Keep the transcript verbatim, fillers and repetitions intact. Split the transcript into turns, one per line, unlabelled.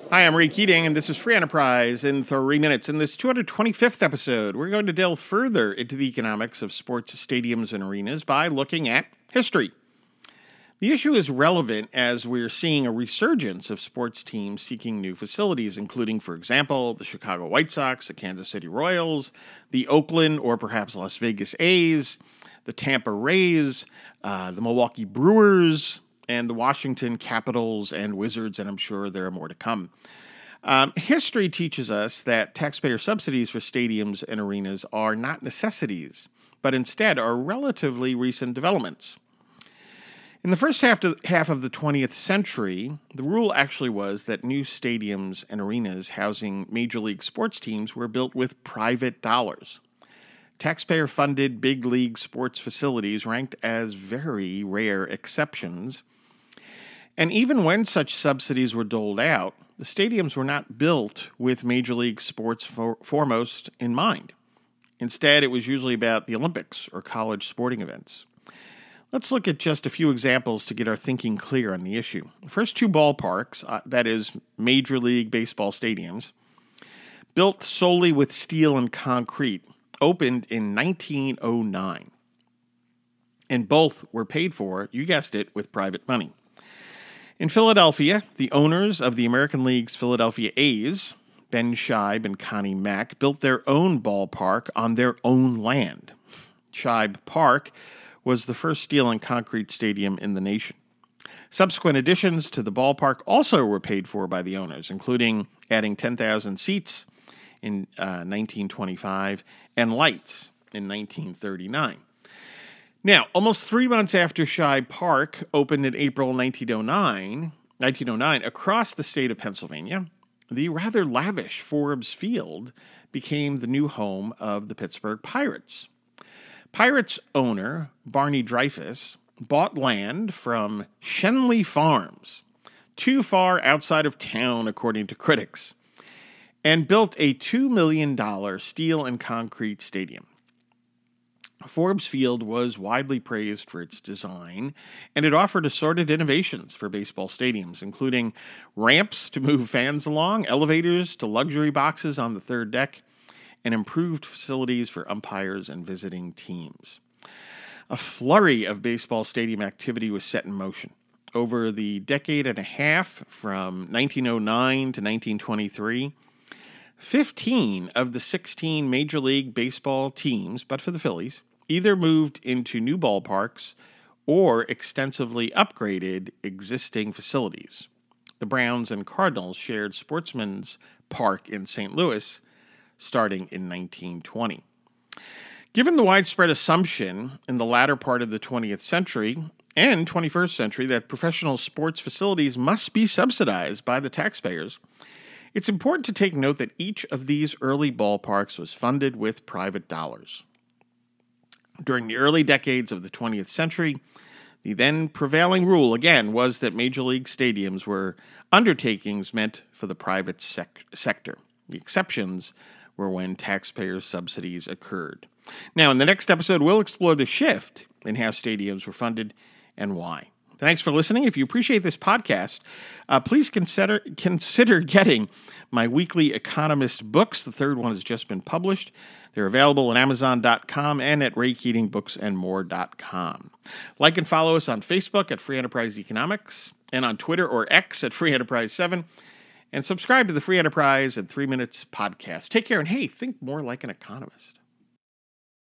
Hi, I'm Ray Keating, and this is Free Enterprise in three minutes. In this two hundred twenty-fifth episode, we're going to delve further into the economics of sports stadiums and arenas by looking at history. The issue is relevant as we're seeing a resurgence of sports teams seeking new facilities, including, for example, the Chicago White Sox, the Kansas City Royals, the Oakland or perhaps Las Vegas A's, the Tampa Rays, uh, the Milwaukee Brewers, and the Washington Capitals and Wizards, and I'm sure there are more to come. Um, history teaches us that taxpayer subsidies for stadiums and arenas are not necessities, but instead are relatively recent developments. In the first half, to, half of the twentieth century, the rule actually was that new stadiums and arenas housing major league sports teams were built with private dollars. Taxpayer-funded big league sports facilities ranked as very rare exceptions. And even when such subsidies were doled out, the stadiums were not built with Major League Sports for, foremost in mind. Instead, it was usually about the Olympics or college sporting events. Let's look at just a few examples to get our thinking clear on the issue. The first two ballparks, uh, that is, Major League Baseball stadiums, built solely with steel and concrete, opened in nineteen oh nine. And both were paid for, you guessed it, with private money. In Philadelphia, the owners of the American League's Philadelphia A's, Ben Scheib and Connie Mack, built their own ballpark on their own land. Scheib Park was the first steel and concrete stadium in the nation. Subsequent additions to the ballpark also were paid for by the owners, including adding ten thousand seats in uh, nineteen twenty-five and lights in nineteen thirty-nine. Now, almost three months after Scheib Park opened in April nineteen oh nine, across the state of Pennsylvania, the rather lavish Forbes Field became the new home of the Pittsburgh Pirates. Pirates owner Barney Dreyfuss bought land from Schenley Farms, too far outside of town according to critics, and built a two million dollars steel and concrete stadium. Forbes Field was widely praised for its design, and it offered assorted innovations for baseball stadiums, including ramps to move fans along, elevators to luxury boxes on the third deck, and improved facilities for umpires and visiting teams. A flurry of baseball stadium activity was set in motion. Over the decade and a half, from nineteen oh nine to nineteen twenty-three, fifteen of the sixteen Major League Baseball teams, but for the Phillies, either moved into new ballparks or extensively upgraded existing facilities. The Browns and Cardinals shared Sportsman's Park in Saint Louis starting in nineteen twenty. Given the widespread assumption in the latter part of the twentieth century and twenty-first century that professional sports facilities must be subsidized by the taxpayers, it's important to take note that each of these early ballparks was funded with private dollars. During the early decades of the twentieth century, the then prevailing rule, again, was that major league stadiums were undertakings meant for the private sec- sector. The exceptions were when taxpayer subsidies occurred. Now, in the next episode, we'll explore the shift in how stadiums were funded and why. Thanks for listening. If you appreciate this podcast, uh, please consider consider getting my weekly Economist books. The third one has just been published. They're available at amazon dot com and at ray keating books and more dot com. Like and follow us on Facebook at Free Enterprise Economics and on Twitter or X at Free Enterprise seven. And subscribe to the Free Enterprise and three minutes podcast. Take care, and hey, think more like an economist.